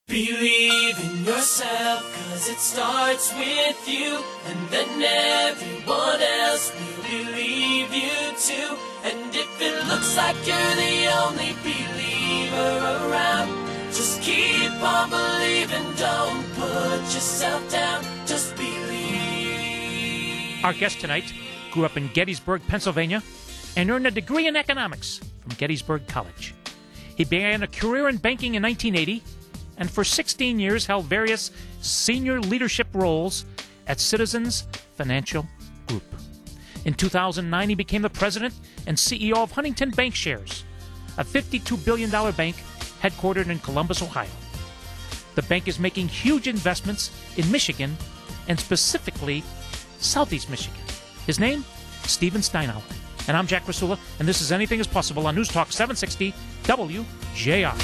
Believe in yourself, 'cause it starts with you, and then everyone else will believe you too. And if it looks like you're the only believer around, just keep on believing, don't put yourself down, just believe. Our guest tonight grew up in Gettysburg, Pennsylvania, and earned a degree in economics from Gettysburg College. He began a career in banking in 1980, and for 16 years held various senior leadership roles at Citizens Financial Group. In 2009, he became the president and CEO of Huntington Bancshares, a $52 billion bank headquartered in Columbus, Ohio. The bank is making huge investments in Michigan, and specifically Southeast Michigan. His name? Steven Steinour. And I'm Jack Rasula, and this is Anything is Possible on News Talk 760 WJR.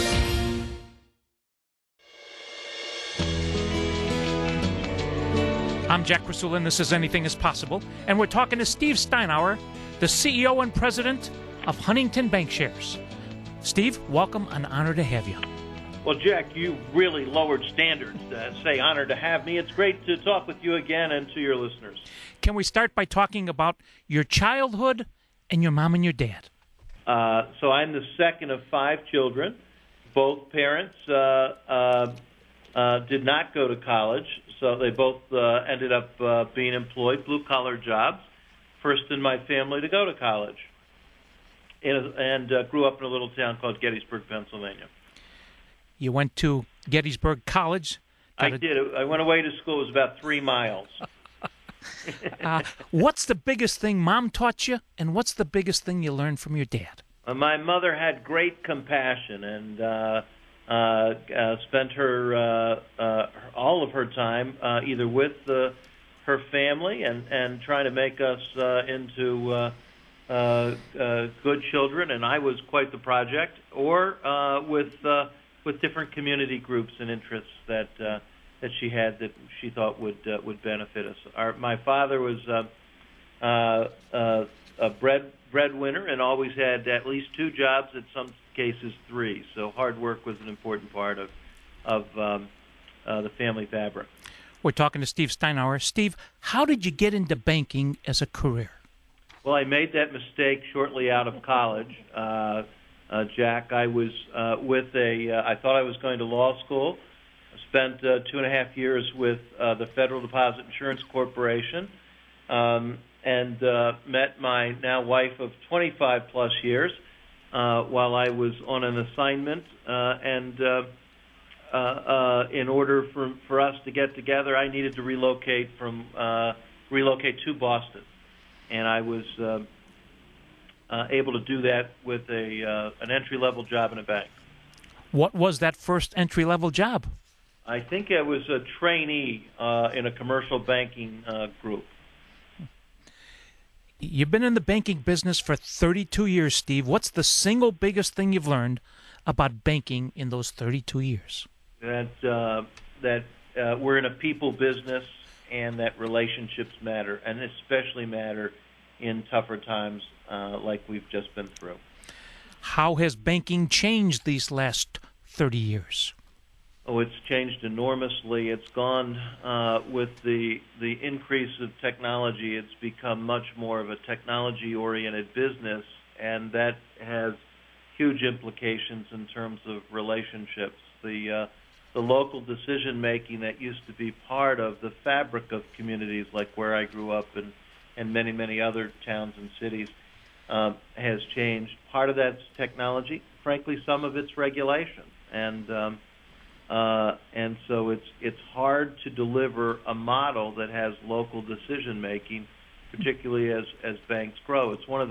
I'm Jack Rasula, and this is Anything is Possible, and we're talking to Steve Steinour, the CEO and president of Huntington Bancshares. Steve, welcome, an honor to have you. Well, Jack, you really lowered standards. Say honored to have me. It's great to talk with you again and to your listeners. Can we start by talking about your childhood and your mom and your dad? So I'm the second of 5 children. Both parents did not go to college, so they both ended up being employed, blue-collar jobs. First in my family to go to college, and grew up in a little town called Gettysburg, Pennsylvania. You went to Gettysburg College. I did. I went away to school. It was about 3 miles. What's the biggest thing Mom taught you, and what's the biggest thing you learned from your dad? My mother had great compassion and spent her all of her time either with her family and trying to make us into good children, and I was quite the project, or with different community groups and interests that she had that she thought would benefit us. My father was a breadwinner and always had at least 2 jobs, in some cases 3. So hard work was an important part of the family fabric. We're talking to Steve Steinour. Steve, how did you get into banking as a career? Well, I made that mistake shortly out of college. Jack, I was I thought I was going to law school. I spent 2.5 years with the Federal Deposit Insurance Corporation, and met my now wife of 25-plus years while I was on an assignment. And in order for us to get together, I needed to relocate to Boston. And I was able to do that with an entry-level job in a bank. What was that first entry-level job? I think I was a trainee in a commercial banking group. You've been in the banking business for 32 years, Steve. What's the single biggest thing you've learned about banking in those 32 years? That we're in a people business, and that relationships matter, and especially matter in tougher times like we've just been through. How has banking changed these last 30 years? Oh, it's changed enormously. It's gone with the increase of technology. It's become much more of a technology-oriented business, and that has huge implications in terms of relationships. The local decision-making that used to be part of the fabric of communities like where I grew up and many, many other towns and cities has changed. Part of that's technology. Frankly, some of it's regulation. And so it's hard to deliver a model that has local decision-making, particularly as banks grow. It's one of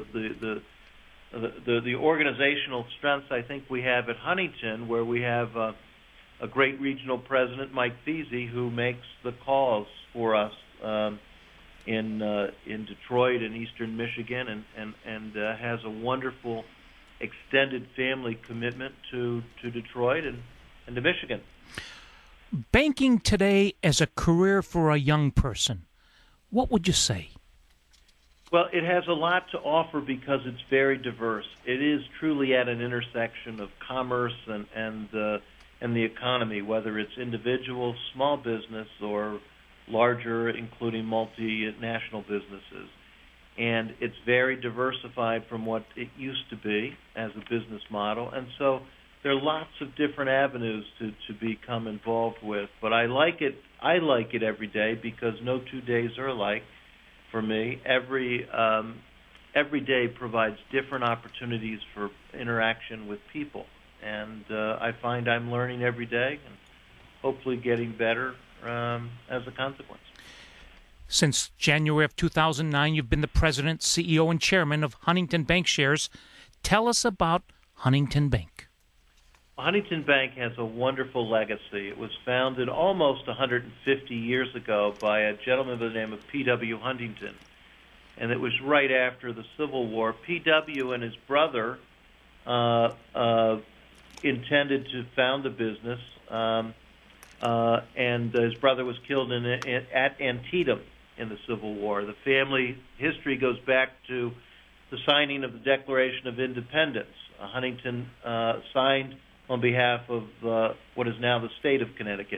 the organizational strengths I think we have at Huntington, where we have a great regional president, Mike Feasy, who makes the calls for us in Detroit and Eastern Michigan, and has a wonderful extended family commitment to Detroit and to Michigan. Banking today as a career for a young person, what would you say? Well, it has a lot to offer because it's very diverse. It is truly at an intersection of commerce and and the economy, whether it's individual, small business, or larger, including multinational businesses. And it's very diversified from what it used to be as a business model. And so there are lots of different avenues to become involved with. But I like it every day because no 2 days are alike for me. Every day provides different opportunities for interaction with people. And I find I'm learning every day and hopefully getting better as a consequence. Since January of 2009, you've been the president, CEO, and chairman of Huntington Bancshares. Tell us about Huntington Bank. Huntington Bank has a wonderful legacy. It was founded almost 150 years ago by a gentleman by the name of P.W. Huntington, and it was right after the Civil War. P.W. and his brother intended to found a business, and his brother was killed at Antietam in the Civil War. The family history goes back to the signing of the Declaration of Independence. Huntington signed on behalf of what is now the state of Connecticut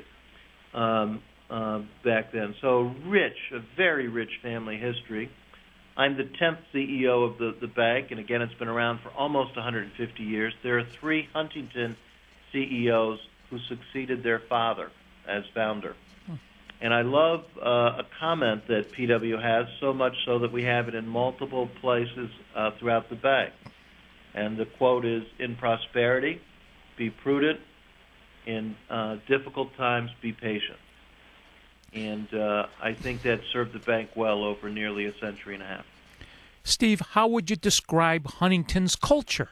back then. So a very rich family history. I'm the 10th CEO of the bank, and again, it's been around for almost 150 years. There are 3 Huntington CEOs who succeeded their father as founder. And I love a comment that PW has, so much so that we have it in multiple places throughout the bank. And the quote is, "In prosperity, be prudent. In difficult times, be patient." And I think that served the bank well over nearly a century and a half. Steve, how would you describe Huntington's culture?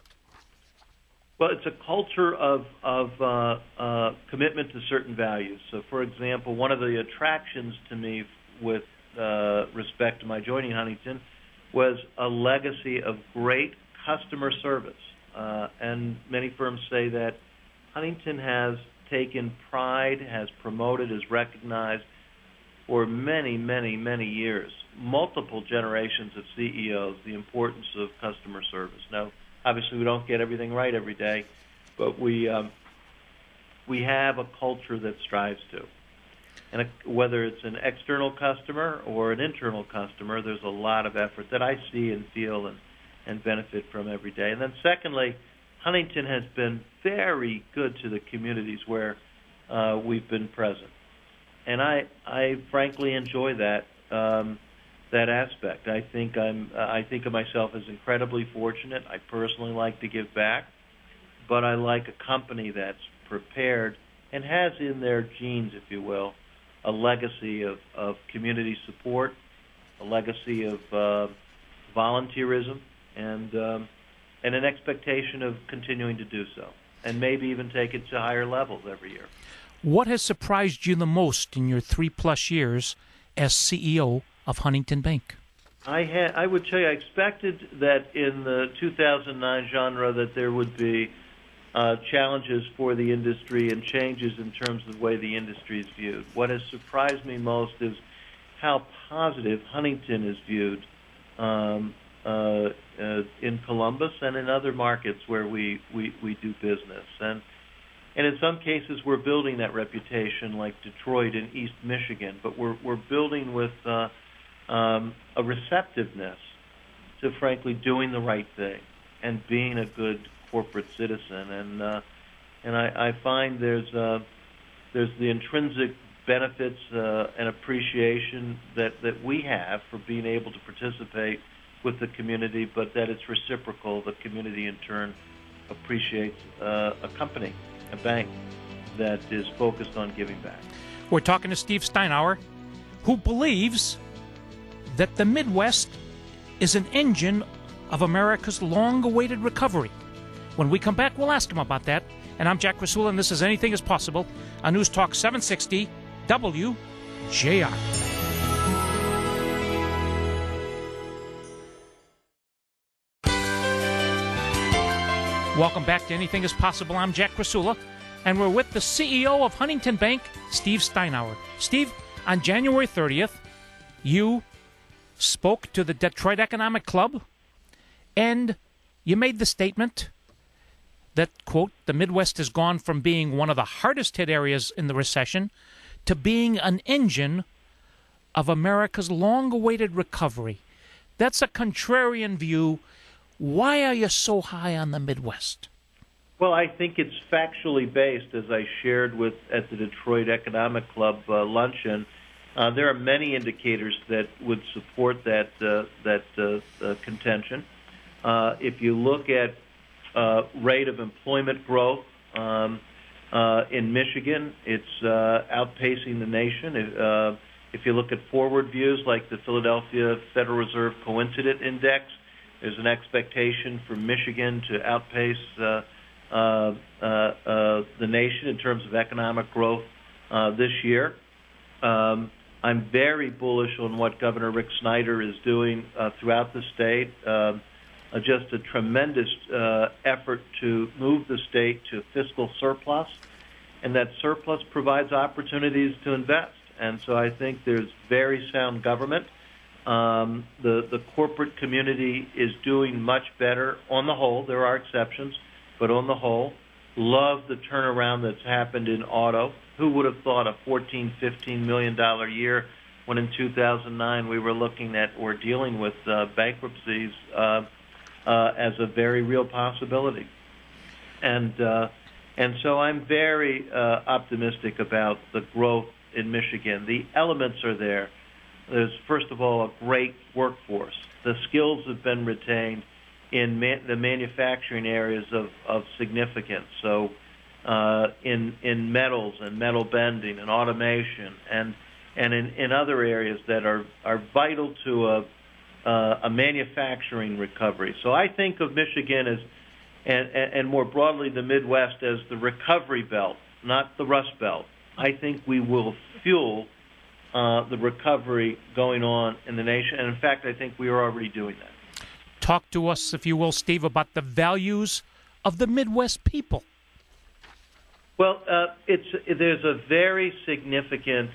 Well, it's a culture of commitment to certain values. So, for example, one of the attractions to me with respect to my joining Huntington was a legacy of great customer service. And many firms say that Huntington has taken pride, has promoted, has recognized for many, many, many years, multiple generations of CEOs, the importance of customer service. Now, obviously, we don't get everything right every day, but we have a culture that strives to. And whether it's an external customer or an internal customer, there's a lot of effort that I see and feel and benefit from every day. And then secondly, Huntington has been very good to the communities where we've been present. And I frankly enjoy that aspect. I think of myself as incredibly fortunate. I personally like to give back, but I like a company that's prepared and has in their genes, if you will, a legacy of community support, a legacy of volunteerism, and an expectation of continuing to do so, and maybe even take it to higher levels every year. What has surprised you the most in your 3+ years as CEO of Huntington Bank? I would tell you I expected that in the 2009 genre that there would be challenges for the industry and changes in terms of the way the industry is viewed. What has surprised me most is how positive Huntington is viewed in Columbus and in other markets where we do business. And in some cases, we're building that reputation, like Detroit and East Michigan, but we're building with a receptiveness to, frankly, doing the right thing and being a good corporate citizen. And I find there's the intrinsic benefits and appreciation that we have for being able to participate with the community, but that it's reciprocal. The community, in turn, appreciates a company, a bank, that is focused on giving back. We're talking to Steve Steinour, who believes that the Midwest is an engine of America's long-awaited recovery. When we come back, we'll ask him about that. And I'm Jack Krasula, and this is Anything is Possible on News Talk 760 WJR. Welcome back to Anything is Possible. I'm Jack Krasula, and we're with the CEO of Huntington Bank, Steve Steinour. Steve, on January 30th, you spoke to the Detroit Economic Club, and you made the statement that, quote, the Midwest has gone from being one of the hardest hit areas in the recession to being an engine of America's long-awaited recovery. That's a contrarian view. Why are you so high on the Midwest? Well, I think it's factually based, as I shared at the Detroit Economic Club luncheon. There are many indicators that would support that contention. If you look at rate of employment growth in Michigan, it's outpacing the nation. If you look at forward views like the Philadelphia Federal Reserve Coincident Index, there's an expectation for Michigan to outpace the nation in terms of economic growth this year. I'm very bullish on what Governor Rick Snyder is doing throughout the state. Just a tremendous effort to move the state to fiscal surplus, and that surplus provides opportunities to invest. And so I think there's very sound government. The corporate community is doing much better on the whole. There are exceptions, but on the whole, love the turnaround that's happened in auto. Who would have thought a $14, $15 million year when in 2009 we were looking at or dealing with bankruptcies as a very real possibility. And so I'm very optimistic about the growth in Michigan. The elements are there. There's, first of all, a great workforce. The skills have been retained in the manufacturing areas of significance. So in metals and metal bending and automation and in other areas that are vital to a manufacturing recovery. So I think of Michigan as, and more broadly the Midwest, as the recovery belt, not the rust belt. I think we will fuel the recovery going on in the nation. And in fact, I think we are already doing that. Talk to us, if you will, Steve, about the values of the Midwest people. Well, there's a very significant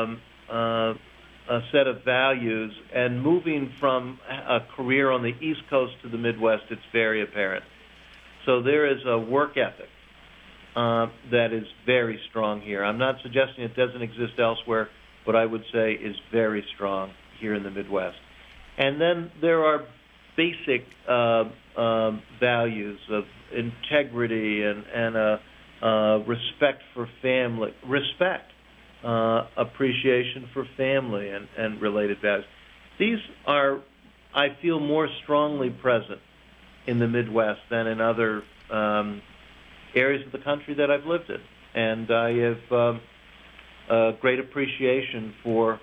set of values, and moving from a career on the East Coast to the Midwest, it's very apparent. So there is a work ethic that is very strong here. I'm not suggesting it doesn't exist elsewhere, but I would say is very strong here in the Midwest. And then there are basic values of integrity and respect for family, appreciation for family and related values. These are, I feel, more strongly present in the Midwest than in other areas of the country that I've lived in. And I have great appreciation for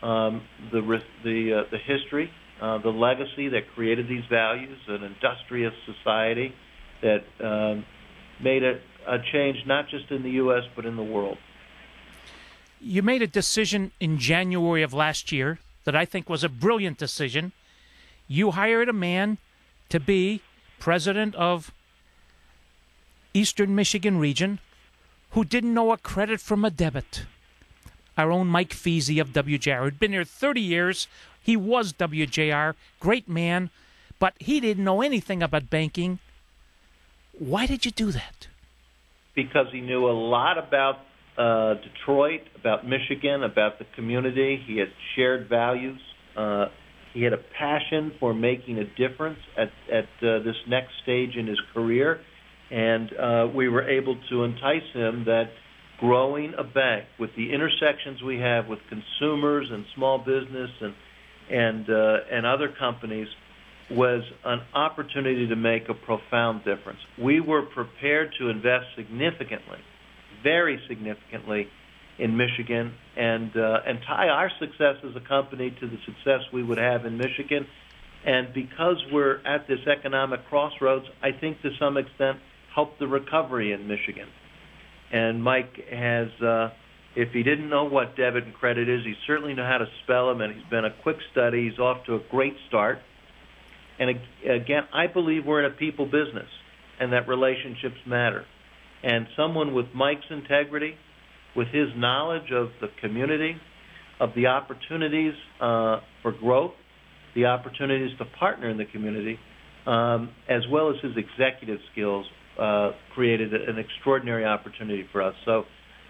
the history, the legacy that created these values, an industrious society that made a change not just in the U.S. but in the world. You made a decision in January of last year that I think was a brilliant decision. You hired a man to be president of Eastern Michigan region who didn't know a credit from a debit. Our own Mike Feasy of WJR, who'd been here 30 years. He was WJR, great man, but he didn't know anything about banking. Why did you do that? Because he knew a lot about Detroit, about Michigan, about the community. He had shared values. He had a passion for making a difference at this next stage in his career. And we were able to entice him that growing a bank with the intersections we have with consumers and small business and other companies was an opportunity to make a profound difference. We were prepared to invest significantly, very significantly, in Michigan and tie our success as a company to the success we would have in Michigan. And because we're at this economic crossroads, I think to some extent helped the recovery in Michigan. And Mike has, if he didn't know what debit and credit is, he certainly knows how to spell them, and he's been a quick study. He's off to a great start. And again, I believe we're in a people business and that relationships matter. And someone with Mike's integrity, with his knowledge of the community, of the opportunities for growth, the opportunities to partner in the community, as well as his executive skills, created an extraordinary opportunity for us. So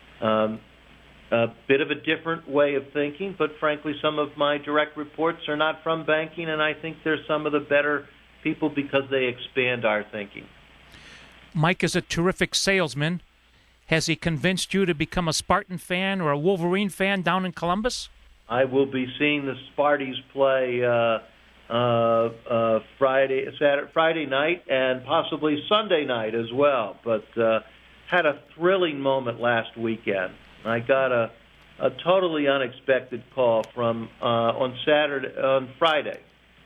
a bit of a different way of thinking, but frankly, some of my direct reports are not from banking, and I think they're some of the better people because they expand our thinking. Mike is a terrific salesman. Has he convinced you to become a Spartan fan or a Wolverine fan down in Columbus? I will be seeing the Sparties play Friday night and possibly Sunday night as well. But had a thrilling moment last weekend. I got a totally unexpected call from on Friday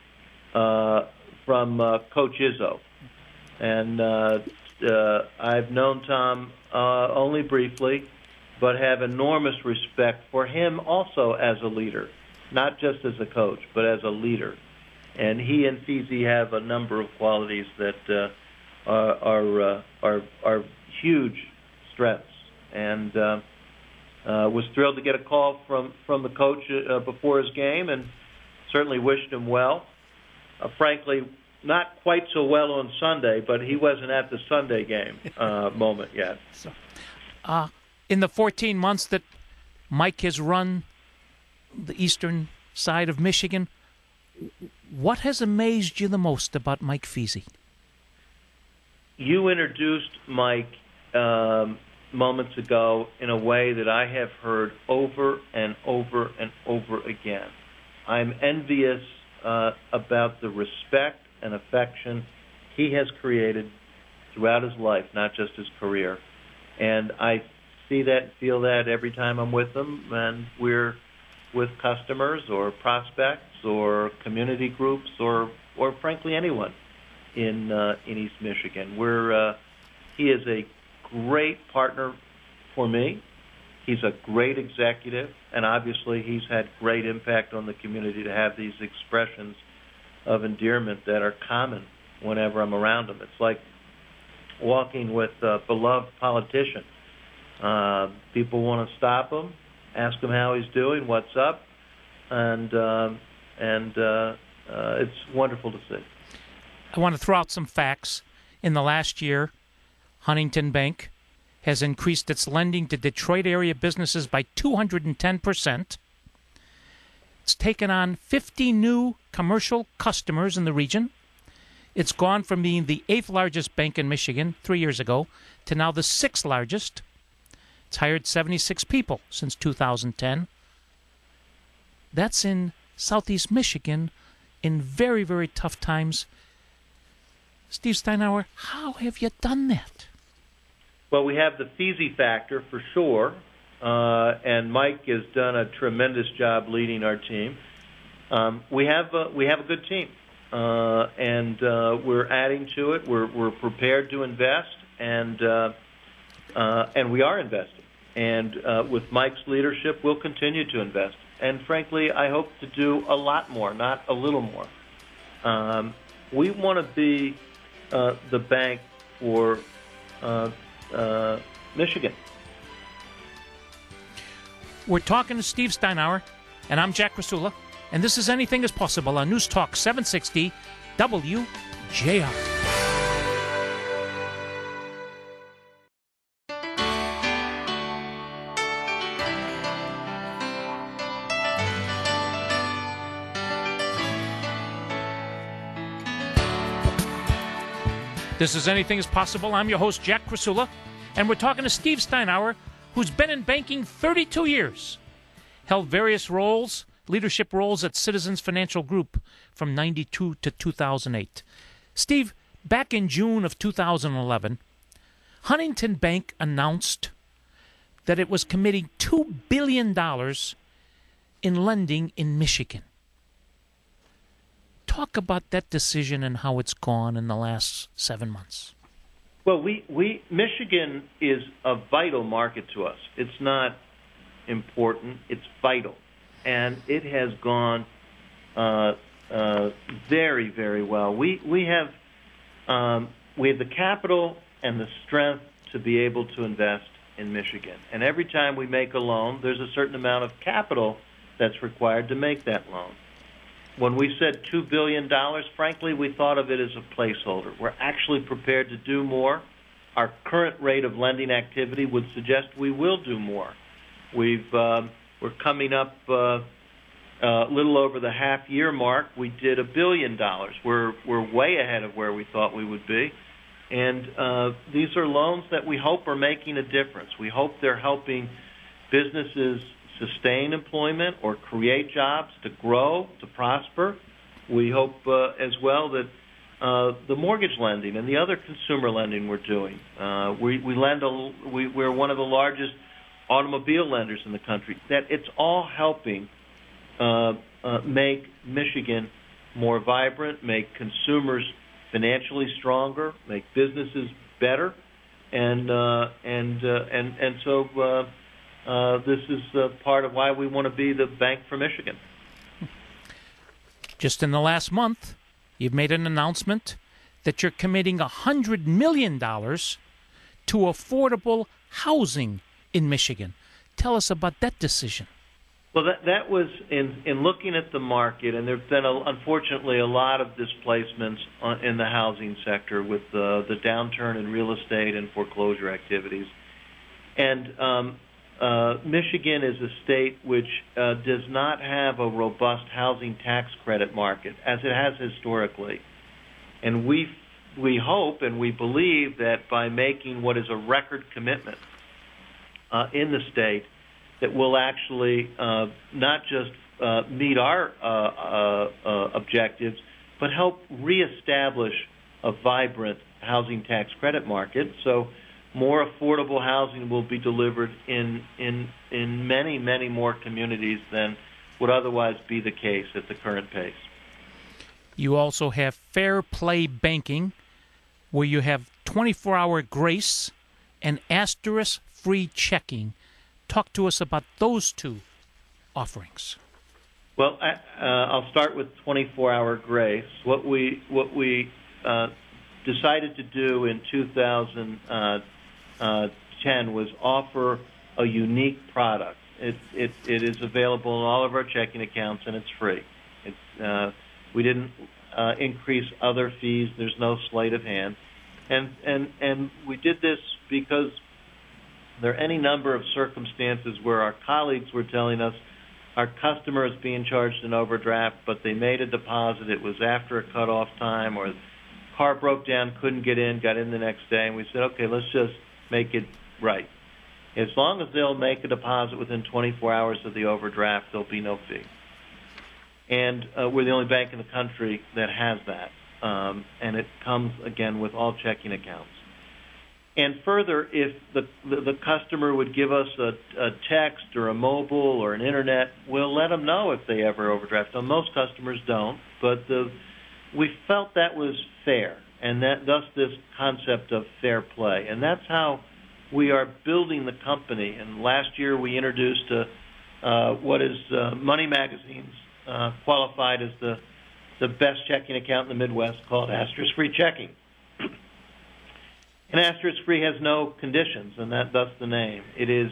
from Coach Izzo, and I've known Tom only briefly, but have enormous respect for him also as a leader, not just as a coach, but as a leader. And he and Fizi have a number of qualities that are huge strengths. And was thrilled to get a call from the coach before his game, and certainly wished him well. Frankly, not quite so well on Sunday, but he wasn't at the Sunday game moment yet. So, in the 14 months that Mike has run the eastern side of Michigan, what has amazed you the most about Mike Fizi? You introduced Mike moments ago in a way that I have heard over and over and over again. I'm envious about the respect and affection he has created throughout his life, not just his career. And I see that and feel that every time I'm with him, and we're with customers or prospects or community groups or frankly anyone in East Michigan. He is a great partner for me. He's a great executive, and obviously he's had great impact on the community to have these expressions of endearment that are common whenever I'm around him. It's like walking with a beloved politician. People want to stop him, ask him how he's doing, what's up, and it's wonderful to see. I want to throw out some facts. In the last year, Huntington Bank has increased its lending to Detroit area businesses by 210%. It's taken on 50 new commercial customers in the region. It's gone from being the 8th largest bank in Michigan 3 years ago to now the 6th largest. It's hired 76 people since 2010. That's in Southeast Michigan in very, very tough times. Steve Steinour, how have you done that? Well, we have the Fizi factor for sure, and Mike has done a tremendous job leading our team. We have a good team, and we're adding to it. We're prepared to invest, and we are investing. And with Mike's leadership, we'll continue to invest. And frankly, I hope to do a lot more, not a little more. We want to be the bank for Michigan. We're talking to Steve Steinour, and I'm Jack Krasula, and this is Anything is Possible on News Talk 760 WJR. This is Anything is Possible. I'm your host, Jack Krasula, and we're talking to Steve Steinour, who's been in banking 32 years, held various roles, leadership roles at Citizens Financial Group from 92 to 2008. Steve, back in June of 2011, Huntington Bank announced that it was committing $2 billion in lending in Michigan. Talk about that decision and how it's gone in the last 7 months. Well, Michigan is a vital market to us. It's not important; it's vital, and it has gone very, very well. We have the capital and the strength to be able to invest in Michigan, and every time we make a loan, there's a certain amount of capital that's required to make that loan. When we said $2 billion, frankly, we thought of it as a placeholder. We're actually prepared to do more, our current rate of lending activity would suggest we will do more. We're coming up a little over the half-year mark. We did $1 billion. We're way ahead of where we thought we would be. And these are loans that we hope are making a difference. We hope they're helping businesses sustain employment or create jobs, to grow, to prosper. We hope as well that the mortgage lending and the other consumer lending we're doing. We're one of the largest automobile lenders in the country. That it's all helping make Michigan more vibrant, make consumers financially stronger, make businesses better, and so this is part of why we want to be the bank for Michigan. Just in the last month, you've made an announcement that you're committing $100 million to affordable housing in Michigan. Tell us about that decision. Well, that was in looking at the market, and there have been, unfortunately, a lot of displacements in the housing sector with the downturn in real estate and foreclosure activities. And Michigan is a state which does not have a robust housing tax credit market, as it has historically. And we hope and we believe that by making what is a record commitment in the state, that will actually not just meet our objectives, but help reestablish a vibrant housing tax credit market. So more affordable housing will be delivered in many, many more communities than would otherwise be the case at the current pace. You also have Fair Play Banking, where you have 24-hour grace and asterisk-free checking. Talk to us about those two offerings. Well, I'll start with 24-hour grace. What we decided to do in 2010 was offer a unique product. It is available in all of our checking accounts, and it's free. We didn't increase other fees. There's no sleight of hand, and we did this because there are any number of circumstances where our colleagues were telling us our customer is being charged an overdraft, but they made a deposit. It was after a cutoff time, or the car broke down, couldn't get in, got in the next day, and we said, okay, let's just make it right. As long as they'll make a deposit within 24 hours of the overdraft, there'll be no fee. And we're the only bank in the country that has that, and it comes, again, with all checking accounts. And further, if the customer would give us a text or a mobile or an internet, we'll let them know if they ever overdraft. Now, most customers don't, but we felt that was fair, and thus this concept of fair play. And that's how we are building the company. And last year we introduced what is Money Magazine's qualified as the best checking account in the Midwest, called Asterisk-Free Checking. And asterisk-free has no conditions, and thus the name. It is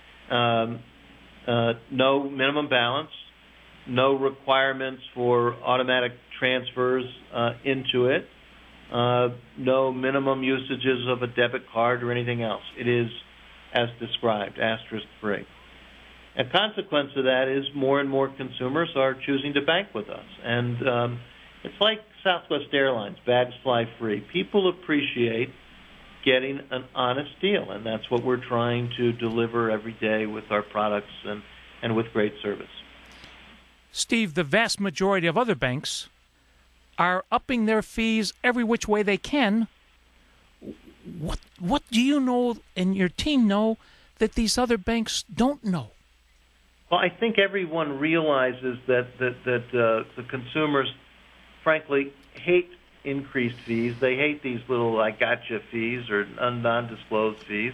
no minimum balance, no requirements for automatic transfers into it, no minimum usages of a debit card or anything else. It is, as described, asterisk-free. A consequence of that is more and more consumers are choosing to bank with us. And it's like Southwest Airlines, bags fly free. People appreciate getting an honest deal, and that's what we're trying to deliver every day with our products and with great service. Steve, the vast majority of other banks are upping their fees every which way they can. What do you know and your team know that these other banks don't know? Well, I think everyone realizes that the consumers, frankly, hate increased fees. They hate these little "I gotcha" fees or non-disclosed fees,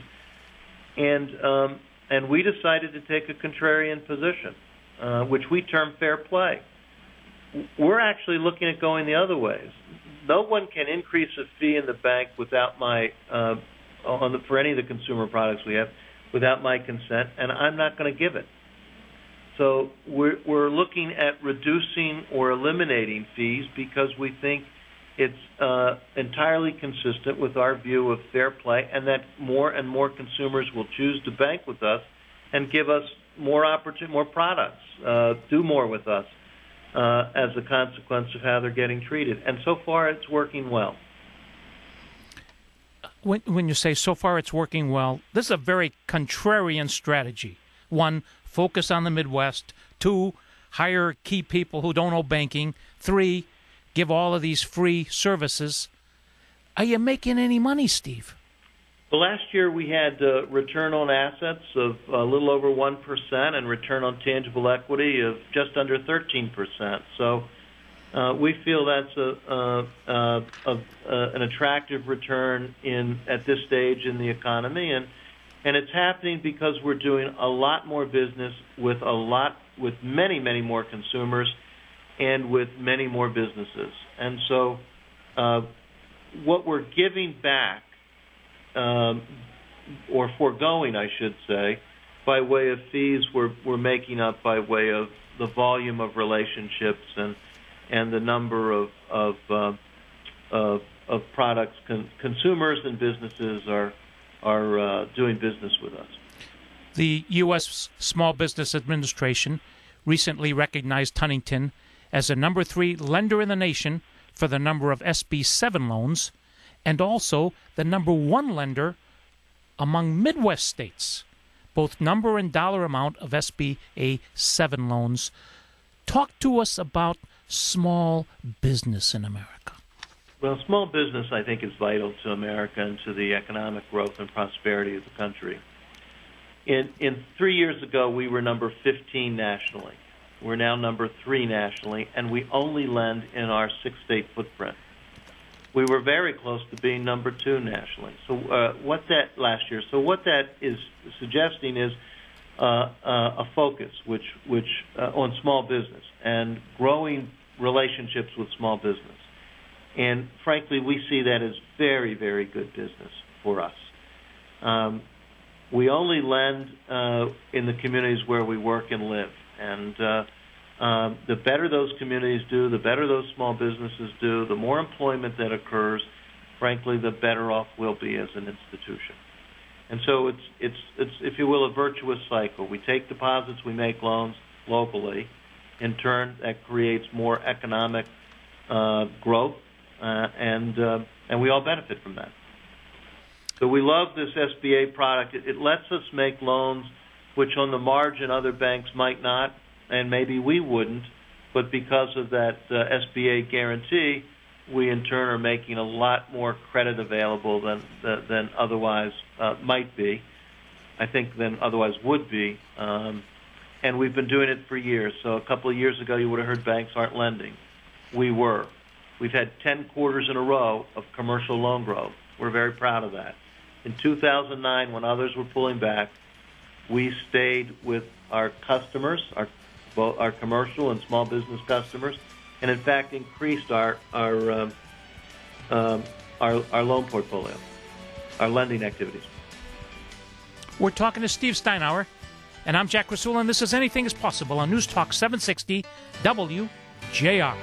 and we decided to take a contrarian position, which we term fair play. We're actually looking at going the other ways. No one can increase a fee in the bank without my for any of the consumer products we have without my consent, and I'm not going to give it. So we're looking at reducing or eliminating fees because we think it's entirely consistent with our view of fair play, and that more and more consumers will choose to bank with us and give us more products, do more with us as a consequence of how they're getting treated. And so far, it's working well. When you say so far it's working well, this is a very contrarian strategy. One, focus on the Midwest. Two, hire key people who don't know banking. Three, give all of these free services. Are you making any money, Steve? Well, last year we had return on assets of a little over 1% and return on tangible equity of just under 13%. So we feel that's an attractive return at this stage in the economy, and it's happening because we're doing a lot more business with many more consumers and with many more businesses. And so what we're giving back, or foregoing, I should say, by way of fees, we're making up by way of the volume of relationships and the number of products consumers and businesses are doing business with us. The U.S. Small Business Administration recently recognized Huntington as the number 3 lender in the nation for the number of SB 7 loans, and also the number 1 lender among Midwest states, both number and dollar amount of SBA 7 loans. Talk to us about small business in America. Well, small business, I think, is vital to America and to the economic growth and prosperity of the country. In 3 years ago, we were number 15 nationally. We're now number 3 nationally, and we only lend in our 6-state footprint. We were very close to being number 2 nationally. So what that is suggesting is a focus on small business and growing relationships with small business. And frankly, we see that as very, very good business for us. We only lend in the communities where we work and live. And the better those communities do, the better those small businesses do, the more employment that occurs, frankly, the better off we'll be as an institution. And so it's if you will, a virtuous cycle. We take deposits, we make loans locally. In turn, that creates more economic growth, and we all benefit from that. So we love this SBA product. It lets us make loans which on the margin other banks might not, and maybe we wouldn't, but because of that SBA guarantee, we in turn are making a lot more credit available than otherwise might be, I think, than otherwise would be. And we've been doing it for years. So a couple of years ago, you would have heard banks aren't lending. We were. We've had 10 quarters in a row of commercial loan growth. We're very proud of that. In 2009, when others were pulling back, we stayed with our customers, both our commercial and small business customers, and in fact increased our loan portfolio, our lending activities. We're talking to Steve Steinour, and I'm Jack Rasul, and this is Anything is Possible on News Talk 760 WJR.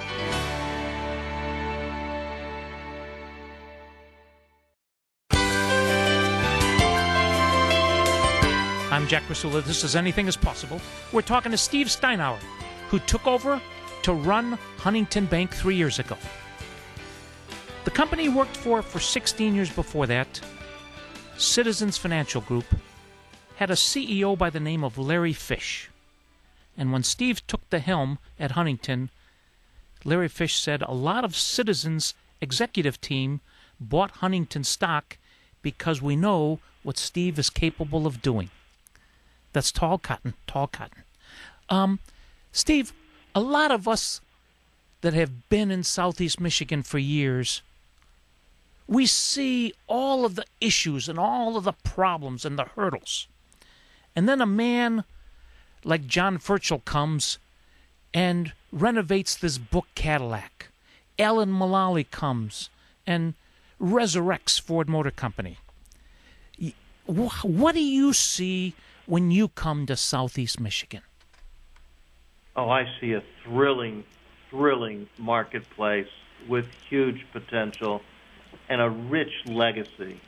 I'm Jack Rasula. This is Anything is Possible. We're talking to Steve Steinour, who took over to run Huntington Bank 3 years ago. The company he worked for 16 years before that, Citizens Financial Group, had a CEO by the name of Larry Fish. And when Steve took the helm at Huntington, Larry Fish said a lot of Citizens' executive team bought Huntington stock because we know what Steve is capable of doing. That's tall cotton, tall cotton. Steve, a lot of us that have been in Southeast Michigan for years, we see all of the issues and all of the problems and the hurdles. And then a man like John Furchel comes and renovates this book Cadillac. Alan Mulally comes and resurrects Ford Motor Company. What do you see when you come to Southeast Michigan? Oh, I see a thrilling marketplace with huge potential and a rich legacy.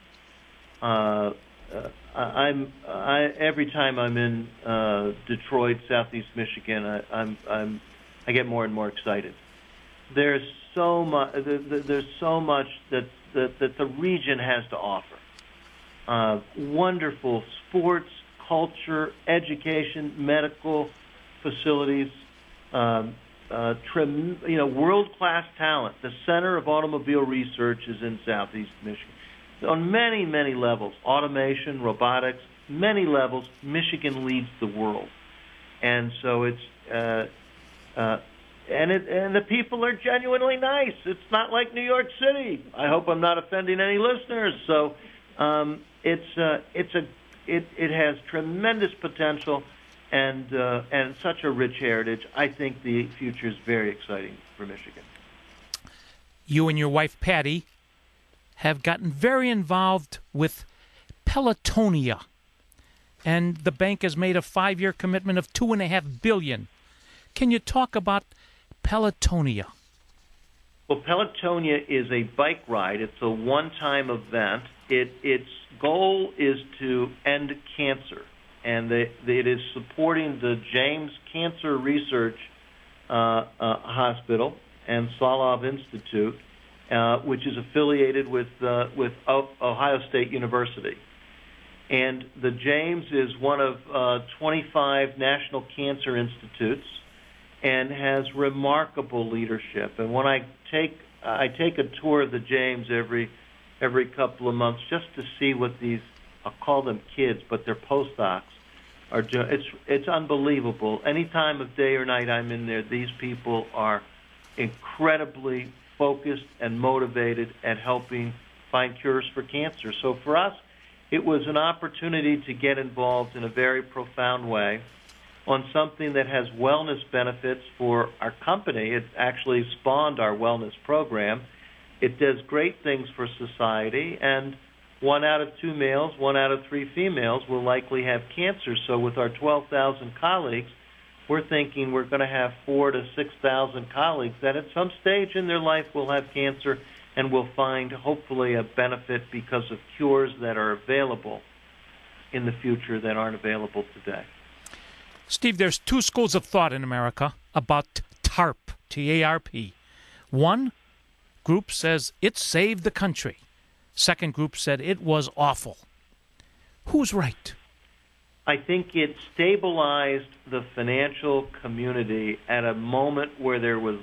Every time I'm in Detroit, Southeast Michigan, I get more and more excited. There's so much. There's so much that the region has to offer. Wonderful sports, culture, education, medical facilities. World-class talent. The center of automobile research is in Southeast Michigan. On many, many levels, automation, robotics, many levels, Michigan leads the world. And so it's, and the people are genuinely nice. It's not like New York City. I hope I'm not offending any listeners. So it has tremendous potential and such a rich heritage. I think the future is very exciting for Michigan. You and your wife, Patty, have gotten very involved with Pelotonia, and the bank has made a 5-year commitment of $2.5 billion. Can you talk about Pelotonia? Well, Pelotonia is a bike ride. It's a one-time event. Its goal is to end cancer, and it is supporting the James Cancer Research Hospital and Solov Institute, which is affiliated with Ohio State University. And the James is one of 25 national cancer institutes and has remarkable leadership. And when I take a tour of the James every couple of months just to see what these, I'll call them kids, but they're postdocs, are doing. It's unbelievable. Any time of day or night I'm in there, these people are incredibly focused and motivated at helping find cures for cancer. So for us, it was an opportunity to get involved in a very profound way on something that has wellness benefits for our company. It actually spawned our wellness program. It does great things for society, and 1 out of 2 males, 1 out of 3 females will likely have cancer. So with our 12,000 colleagues, we're thinking we're going to have 4,000 to 6,000 colleagues that at some stage in their life will have cancer and will find, hopefully, a benefit because of cures that are available in the future that aren't available today. Steve, there's 2 schools of thought in America about TARP, T-A-R-P. One group says it saved the country. Second group said it was awful. Who's right? I think it stabilized the financial community at a moment where there was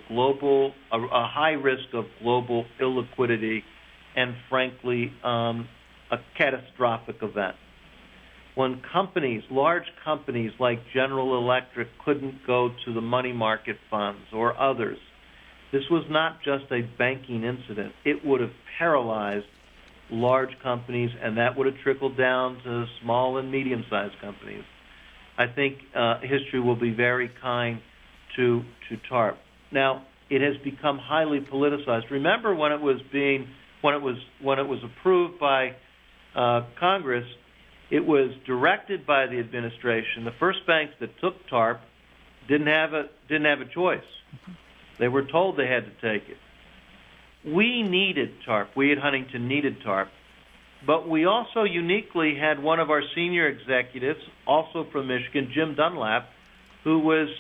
a high risk of global illiquidity and, frankly, a catastrophic event. When large companies like General Electric couldn't go to the money market funds or others, this was not just a banking incident. It would have paralyzed large companies, and that would have trickled down to small and medium-sized companies. I think history will be very kind to TARP. Now, it has become highly politicized. Remember when it was approved by Congress, it was directed by the administration. The first banks that took TARP didn't have a choice. They were told they had to take it. We needed TARP. We at Huntington needed TARP. But we also uniquely had one of our senior executives, also from Michigan, Jim Dunlap, who was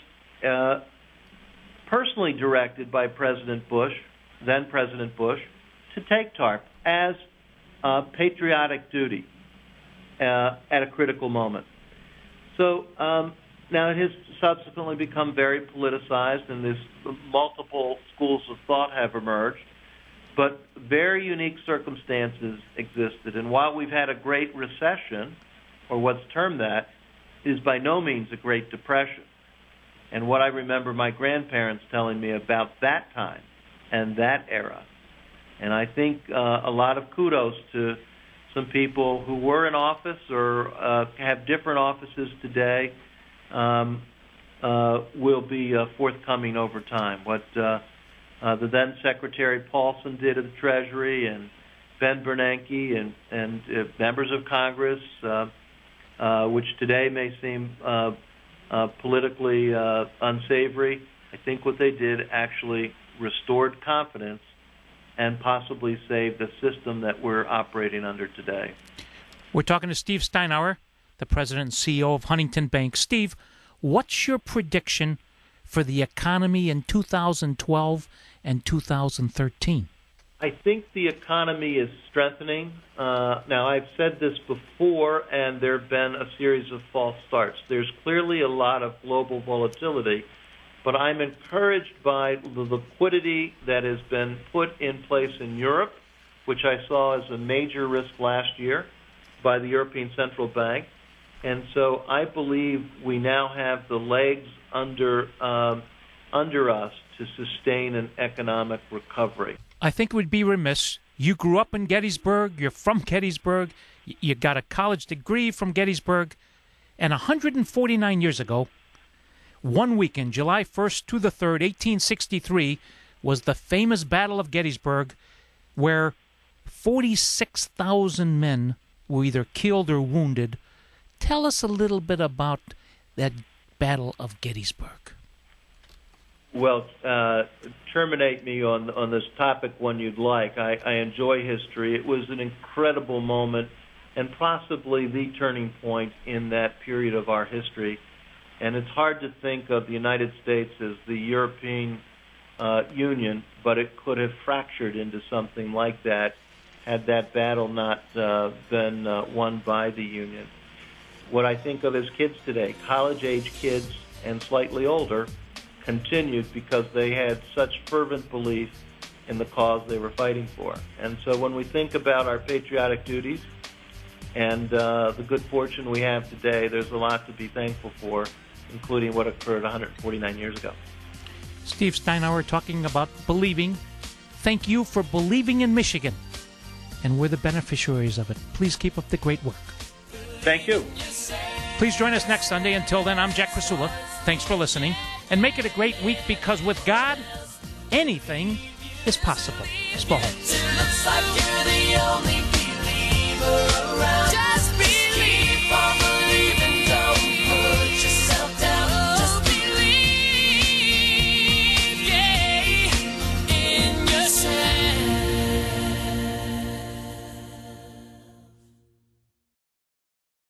personally directed by President Bush, then President Bush, to take TARP as patriotic duty at a critical moment. So now it has subsequently become very politicized, and there's multiple schools of thought have emerged. But very unique circumstances existed. And while we've had a great recession, or what's termed that, it is by no means a Great Depression. And what I remember my grandparents telling me about that time and that era. And I think a lot of kudos to some people who were in office or have different offices today will be forthcoming over time. What the then Secretary Paulson did of the Treasury, and Ben Bernanke and members of Congress, which today may seem politically unsavory. I think what they did actually restored confidence and possibly save the system that we're operating under today. We're talking to Steve Steinour, the president and CEO of Huntington Bank. Steve, what's your prediction for the economy in 2012 and 2013? I think the economy is strengthening. Now, I've said this before, and there have been a series of false starts. There's clearly a lot of global volatility, but I'm encouraged by the liquidity that has been put in place in Europe, which I saw as a major risk last year by the European Central Bank. And so I believe we now have the legs under us to sustain an economic recovery. I think it would be remiss. You grew up in Gettysburg. You're from Gettysburg. You got a college degree from Gettysburg. And 149 years ago, one weekend, July 1st to the 3rd, 1863, was the famous Battle of Gettysburg, where 46,000 men were either killed or wounded. Tell us a little bit about that Battle of Gettysburg. Well, terminate me on this topic when you'd like. I enjoy history. It was an incredible moment and possibly the turning point in that period of our history. And it's hard to think of the United States as the European Union, but it could have fractured into something like that had that battle not been won by the Union. What I think of as kids today, college-age kids and slightly older, continued because they had such fervent belief in the cause they were fighting for. And so when we think about our patriotic duties and the good fortune we have today, there's a lot to be thankful for, including what occurred 149 years ago. Steve Steinour talking about believing. Thank you for believing in Michigan, and we're the beneficiaries of it. Please keep up the great work. Thank you. Please join us next Sunday. Until then, I'm Jack Krasula. Thanks for listening. And make it a great week, because with God, anything is possible. Spall. Looks like you're the only believer around.